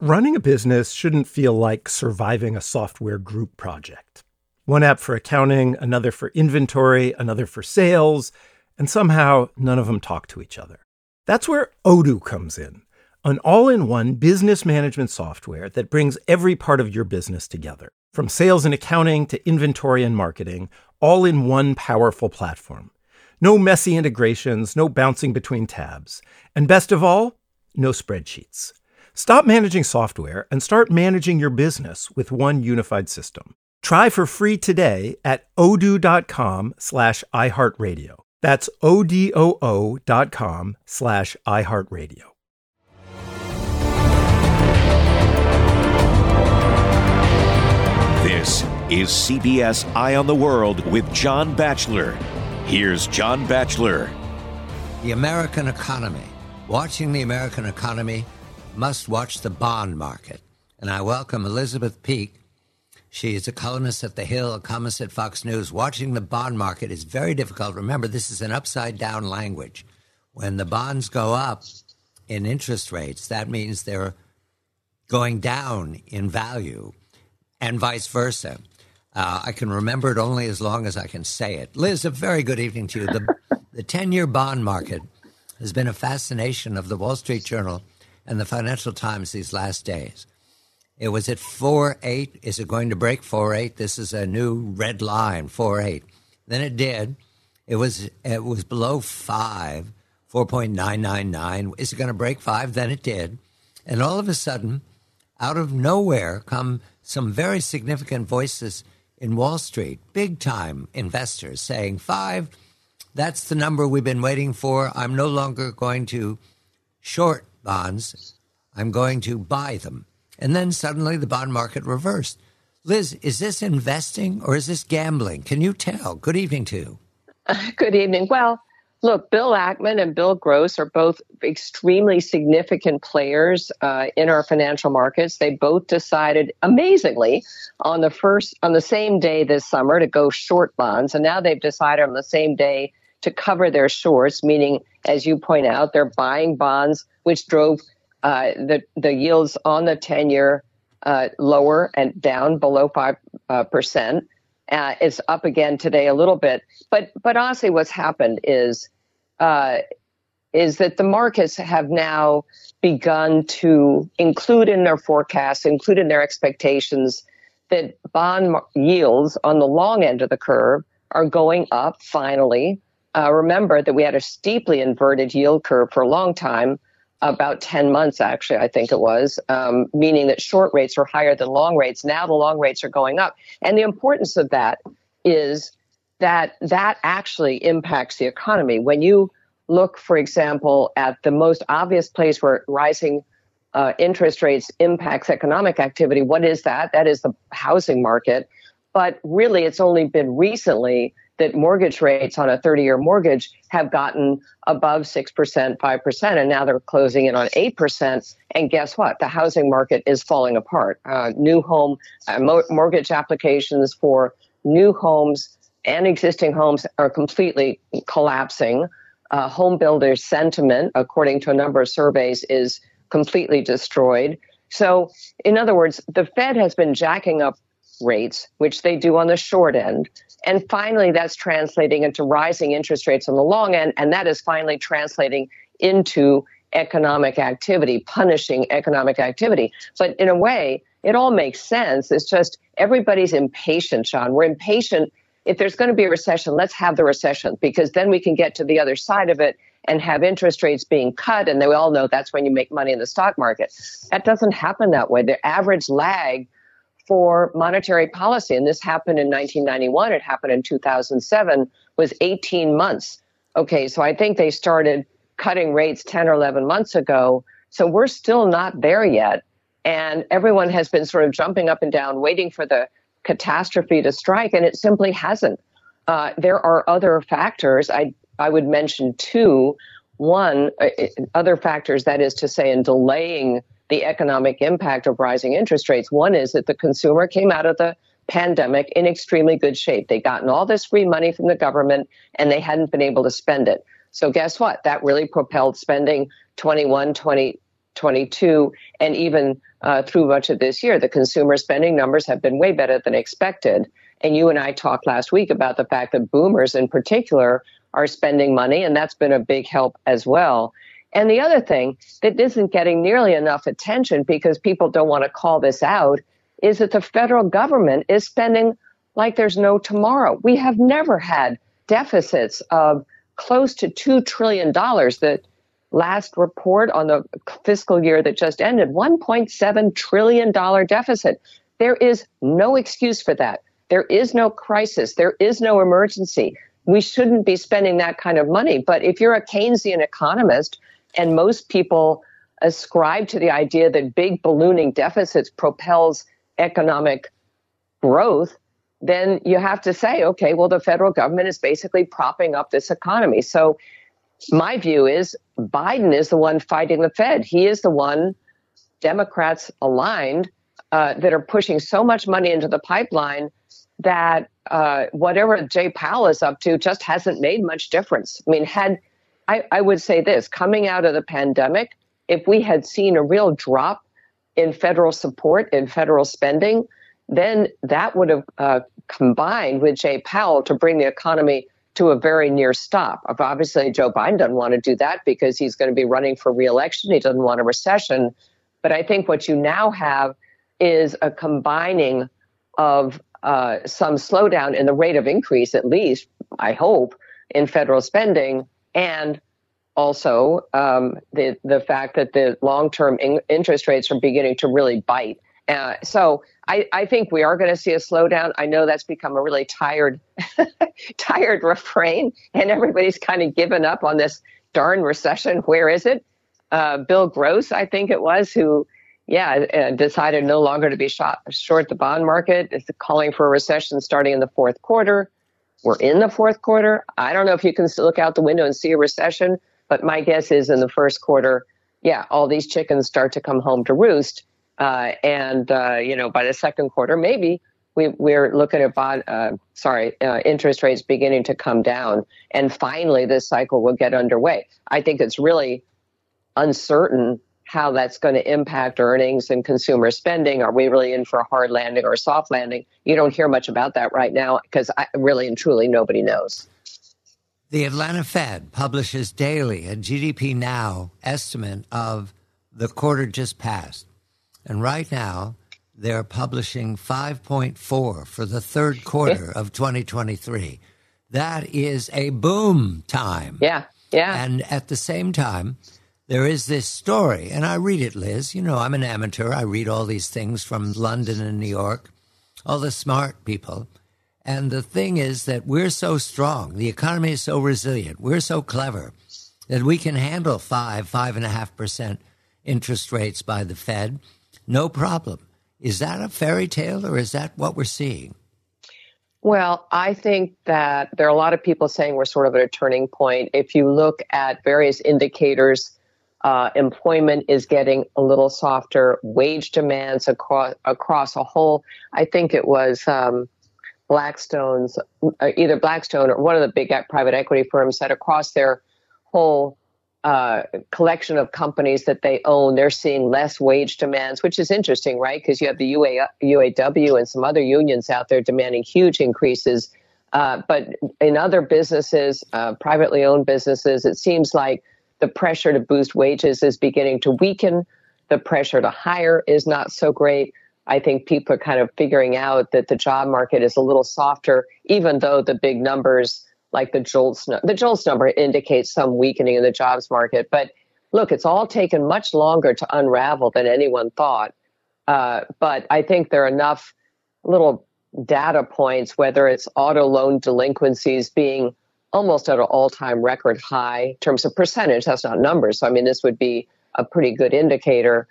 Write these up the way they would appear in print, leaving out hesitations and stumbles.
Running a business shouldn't feel like surviving a software group project. One app for accounting, another for inventory, another for sales, and somehow none of them talk to each other. That's where Odoo comes in, an all-in-one business management software that brings every part of your business together, from sales and accounting to inventory and marketing, all in one powerful platform. No messy integrations, no bouncing between tabs, and best of all, no spreadsheets. Stop managing software and start managing your business with one unified system. Try for free today at odoo.com/iHeartRadio. That's odoo.com/iHeartRadio. This is CBS Eye on the World with John Batchelor. Here's John Batchelor. The American economy. Watching the American economy must watch the bond market. And I welcome Elizabeth Peek. She is a columnist at The Hill, a columnist at Fox News. Watching the bond market is very difficult. Remember, this is an upside-down language. When the bonds go up in interest rates, that means they're going down in value, and vice versa. I can remember it only as long as I can say it. Liz, a very good evening to you. The 10-year bond market has been a fascination of the Wall Street Journal and the Financial Times these last days. It was at 4.8. Is it going to break 4.8? This is a new red line, 4.8. Then it did. It was below 5, 4.999. Is it going to break 5? Then it did. And all of a sudden, out of nowhere come some very significant voices in Wall Street, big-time investors saying, 5, that's the number we've been waiting for. I'm no longer going to short bonds. I'm going to buy them. And then suddenly the bond market reversed. Liz, is this investing or is this gambling? Can you tell? Good evening to you. Good evening. Well, look, Bill Ackman and Bill Gross are both extremely significant players in our financial markets. They both decided, amazingly, on the same day this summer to go short bonds. And now they've decided on the same day to cover their shorts, meaning, as you point out, they're buying bonds, which drove the yields on the 10-year lower and down below 5%. It's up again today a little bit. But honestly, what's happened is that the markets have now begun to include in their forecasts, include in their expectations that bond yields on the long end of the curve are going up finally. Remember that we had a steeply inverted yield curve for a long time, about 10 months, actually, I think it was, meaning that short rates are higher than long rates. Now the long rates are going up. And the importance of that is that actually impacts the economy. When you look, for example, at the most obvious place where rising interest rates impacts economic activity, what is that? That is the housing market. But really, it's only been recently that mortgage rates on a 30-year mortgage have gotten above 6%, 5%, and now they're closing in on 8%. And guess what? The housing market is falling apart. New home mortgage applications for new homes and existing homes are completely collapsing. Home builders' sentiment, according to a number of surveys, is completely destroyed. So, in other words, the Fed has been jacking up rates, which they do on the short end. And finally, that's translating into rising interest rates on the long end. And that is finally translating into economic activity, punishing economic activity. But in a way, it all makes sense. It's just everybody's impatient, Sean. We're impatient. If there's going to be a recession, let's have the recession, because then we can get to the other side of it and have interest rates being cut. And we all know that's when you make money in the stock market. That doesn't happen that way. The average lag for monetary policy, and this happened in 1991, it happened in 2007, was 18 months. Okay, so I think they started cutting rates 10 or 11 months ago. So we're still not there yet. And everyone has been sort of jumping up and down, waiting for the catastrophe to strike, and it simply hasn't. There are other factors. I would mention two. One, other factors, that is to say, in delaying the economic impact of rising interest rates. One is that the consumer came out of the pandemic in extremely good shape. They'd gotten all this free money from the government, and they hadn't been able to spend it. So guess what? That really propelled spending 21, 22, 22, and even through much of this year, the consumer spending numbers have been way better than expected. And you and I talked last week about the fact that boomers in particular are spending money, and that's been a big help as well. And the other thing that isn't getting nearly enough attention because people don't want to call this out is that the federal government is spending like there's no tomorrow. We have never had deficits of close to $2 trillion. The last report on the fiscal year that just ended, $1.7 trillion deficit. There is no excuse for that. There is no crisis. There is no emergency. We shouldn't be spending that kind of money. But if you're a Keynesian economist, and most people ascribe to the idea that big ballooning deficits propels economic growth, then you have to say, okay, well, the federal government is basically propping up this economy. So my view is Biden is the one fighting the Fed. He is the one, Democrats aligned, that are pushing so much money into the pipeline that whatever Jay Powell is up to just hasn't made much difference. I mean, I would say this, coming out of the pandemic, if we had seen a real drop in federal support, in federal spending, then that would have combined with Jay Powell to bring the economy to a very near stop. Obviously, Joe Biden doesn't want to do that because he's going to be running for re-election. He doesn't want a recession. But I think what you now have is a combining of some slowdown in the rate of increase, at least, I hope, in federal spending, and also the fact that the long-term interest rates are beginning to really bite. So I think we are going to see a slowdown. I know that's become a really tired refrain, and everybody's kind of given up on this darn recession. Where is it? Bill Gross, I think it was, who, decided no longer to be short the bond market. It's calling for a recession starting in the fourth quarter. We're in the fourth quarter. I don't know if you can look out the window and see a recession, but my guess is in the first quarter, all these chickens start to come home to roost. And by the second quarter, maybe we're looking at interest rates beginning to come down. And finally, this cycle will get underway. I think it's really uncertain how that's going to impact earnings and consumer spending. Are we really in for a hard landing or a soft landing? You don't hear much about that right now because really and truly nobody knows. The Atlanta Fed publishes daily a GDP Now estimate of the quarter just passed. And right now, they're publishing 5.4 for the third quarter of 2023. That is a boom time. Yeah. And at the same time, there is this story, and I read it, Liz. You know, I'm an amateur. I read all these things from London and New York, all the smart people. And the thing is that we're so strong. The economy is so resilient. We're so clever that we can handle 5.5% interest rates by the Fed. No problem. Is that a fairy tale, or is that what we're seeing? Well, I think that there are a lot of people saying we're sort of at a turning point. If you look at various indicators, employment is getting a little softer. Wage demands across a whole, I think it was Blackstone's, either Blackstone or one of the big private equity firms said across their whole collection of companies that they own, they're seeing less wage demands, which is interesting, right? Because you have the UAW and some other unions out there demanding huge increases. But in other businesses, privately owned businesses, it seems like the pressure to boost wages is beginning to weaken. The pressure to hire is not so great. I think people are kind of figuring out that the job market is a little softer, even though the big numbers like the JOLTS number indicates some weakening in the jobs market. But look, it's all taken much longer to unravel than anyone thought. But I think there are enough little data points, whether it's auto loan delinquencies being almost at an all-time record high in terms of percentage. That's not numbers. So, I mean, this would be a pretty good indicator.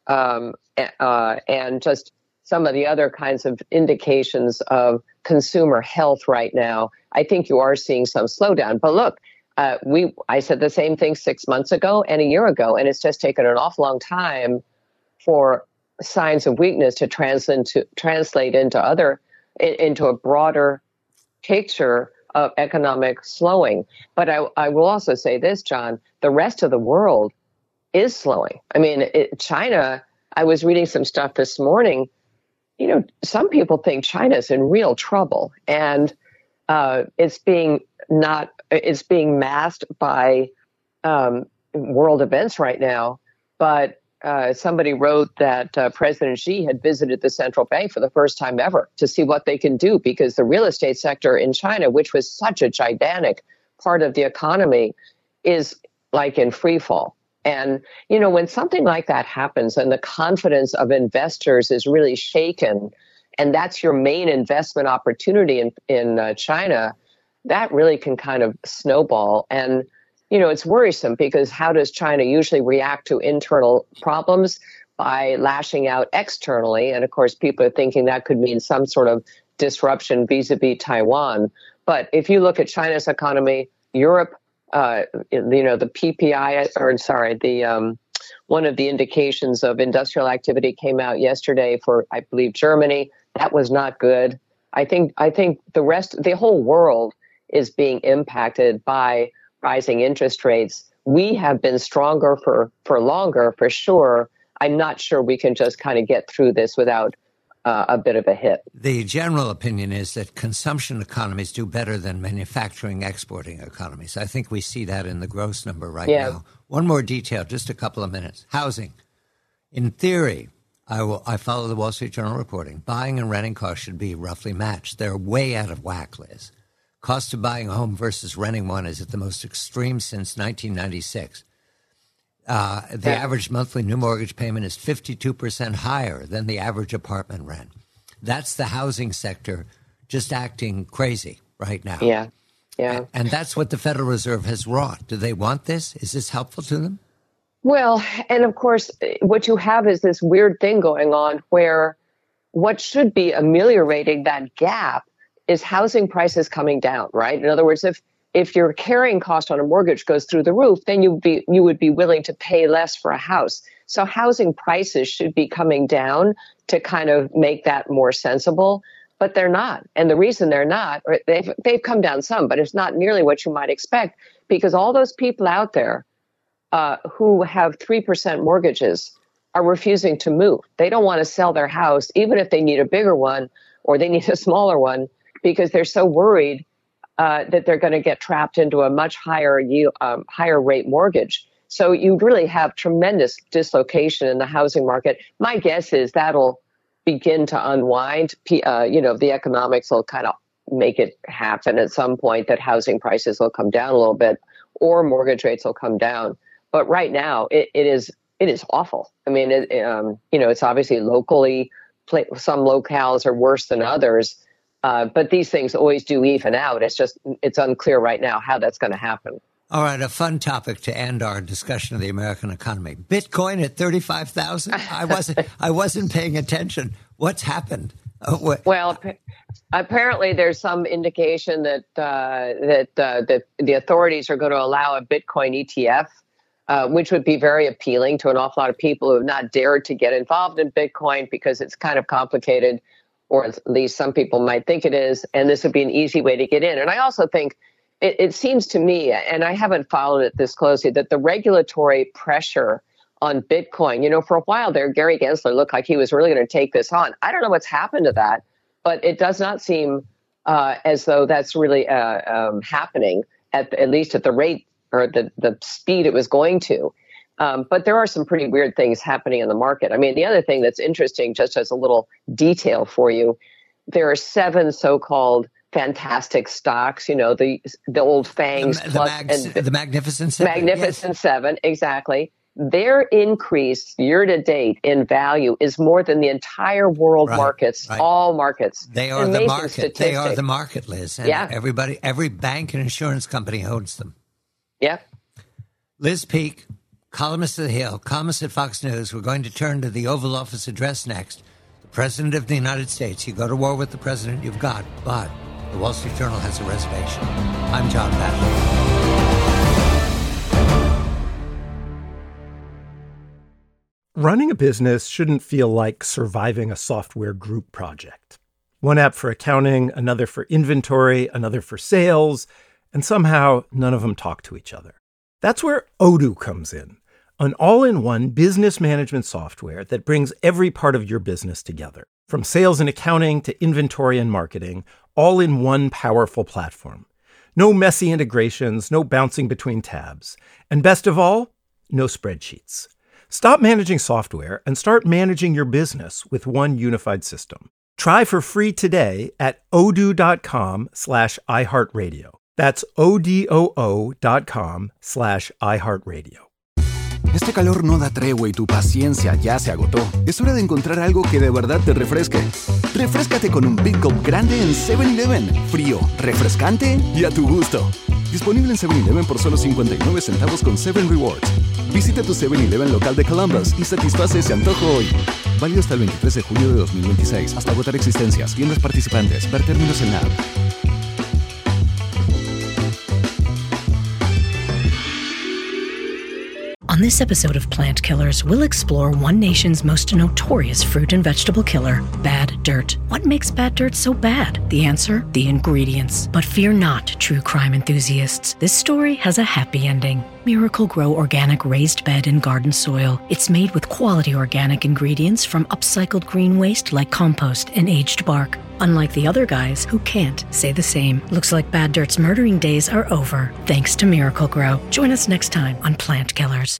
And just some of the other kinds of indications of consumer health right now, I think you are seeing some slowdown. But look, I said the same thing 6 months ago and a year ago, and it's just taken an awful long time for signs of weakness to translate into a broader picture of economic slowing. But I will also say this, John, the rest of the world is slowing. I mean, China, I was reading some stuff this morning. Some people think China's in real trouble, and it's being masked by world events right now. But somebody wrote that President Xi had visited the central bank for the first time ever to see what they can do, because the real estate sector in China, which was such a gigantic part of the economy, is like in free fall. And, when something like that happens and the confidence of investors is really shaken, and that's your main investment opportunity in China, that really can kind of snowball. And, it's worrisome, because how does China usually react to internal problems? By lashing out externally. And of course, people are thinking that could mean some sort of disruption vis-a-vis Taiwan. But if you look at China's economy, Europe, the PPI, one of the indications of industrial activity came out yesterday for, I believe, Germany. That was not good. I think the whole world is being impacted by rising interest rates. We have been stronger for longer, for sure. I'm not sure we can just kind of get through this without a bit of a hit. The general opinion is that consumption economies do better than manufacturing, exporting economies. I think we see that in the gross number right now. One more detail, just a couple of minutes. Housing. In theory, I follow the Wall Street Journal reporting. Buying and renting costs should be roughly matched. They're way out of whack, Liz. Cost of buying a home versus renting one is at the most extreme since 1996. The average monthly new mortgage payment is 52% higher than the average apartment rent. That's the housing sector just acting crazy right now. Yeah. And that's what the Federal Reserve has wrought. Do they want this? Is this helpful to them? Well, and of course, what you have is this weird thing going on where what should be ameliorating that gap is housing prices coming down, right? In other words, if your carrying cost on a mortgage goes through the roof, then you would be willing to pay less for a house. So housing prices should be coming down to kind of make that more sensible, but they're not. And the reason they're not, or they've come down some, but it's not nearly what you might expect, because all those people out there who have 3% mortgages are refusing to move. They don't want to sell their house, even if they need a bigger one or they need a smaller one, because they're so worried that they're going to get trapped into a much higher rate mortgage. So you really have tremendous dislocation in the housing market. My guess is that'll begin to unwind. The economics will kind of make it happen at some point, that housing prices will come down a little bit or mortgage rates will come down. But right now, it is awful. I mean, it's obviously locally, some locales are worse than others. But these things always do even out. It's unclear right now how that's going to happen. All right, a fun topic to end our discussion of the American economy. Bitcoin at 35,000. I wasn't paying attention. What's happened? Well, apparently there's some indication that the authorities are going to allow a Bitcoin ETF, which would be very appealing to an awful lot of people who have not dared to get involved in Bitcoin because it's kind of complicated, or at least some people might think it is, and this would be an easy way to get in. And I also think it seems to me, and I haven't followed it this closely, that the regulatory pressure on Bitcoin, for a while there, Gary Gensler looked like he was really going to take this on. I don't know what's happened to that, but it does not seem as though that's really happening, at least at the rate or the speed it was going to. But there are some pretty weird things happening in the market. I mean, the other thing that's interesting, just as a little detail for you, there are 7 so-called fantastic stocks, the old FANGs. The Magnificent Seven. Magnificent Seven, exactly. Their increase year to date in value is more than the entire world markets, all markets. They are the market. Statistic. They are the market, Liz. And yeah. Every bank and insurance company owns them. Yeah. Liz Peek, columnist of The Hill, columnist at Fox News. We're going to turn to the Oval Office address next. The President of the United States. You go to war with the President, you've got. But the Wall Street Journal has a reservation. I'm John Batchelor. Running a business shouldn't feel like surviving a software group project. One app for accounting, another for inventory, another for sales, and somehow none of them talk to each other. That's where Odoo comes in. an all-in-one business management software that brings every part of your business together, from sales and accounting to inventory and marketing, all in one powerful platform. No messy integrations, no bouncing between tabs. And best of all, no spreadsheets. Stop managing software and start managing your business with one unified system. Try for free today at odoo.com/iHeartRadio. That's odoo.com/iHeartRadio. Este calor no da tregua y tu paciencia ya se agotó. Es hora de encontrar algo que de verdad te refresque. Refréscate con un Big Gulp grande en 7-Eleven. Frío, refrescante y a tu gusto. Disponible en 7-Eleven por solo 59 centavos con 7 Rewards. Visita tu 7-Eleven local de Columbus y satisface ese antojo hoy. Válido hasta el 23 de julio de 2026. Hasta agotar existencias. Tiendas participantes. Ver términos en la app. On this episode of Plant Killers, we'll explore one nation's most notorious fruit and vegetable killer, bad dirt. What makes bad dirt so bad? The answer? The ingredients. But fear not, true crime enthusiasts. This story has a happy ending. Miracle-Gro Organic Raised Bed and Garden Soil. It's made with quality organic ingredients from upcycled green waste like compost and aged bark. Unlike the other guys who can't say the same. Looks like Bad Dirt's murdering days are over, thanks to Miracle-Gro. Join us next time on Plant Killers.